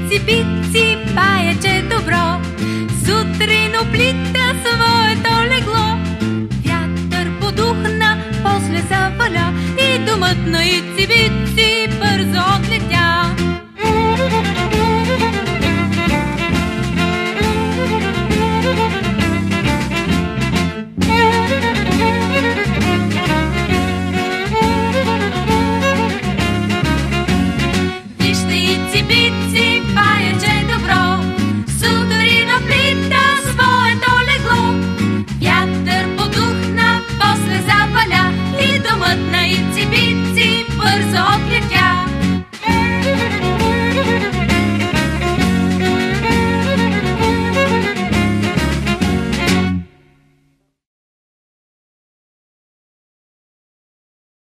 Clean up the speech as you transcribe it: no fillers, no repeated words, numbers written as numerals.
Ици-пици паяче добро, сутрин оплита своето легло. Вятър подухна, после заваля и домът на Ици-пици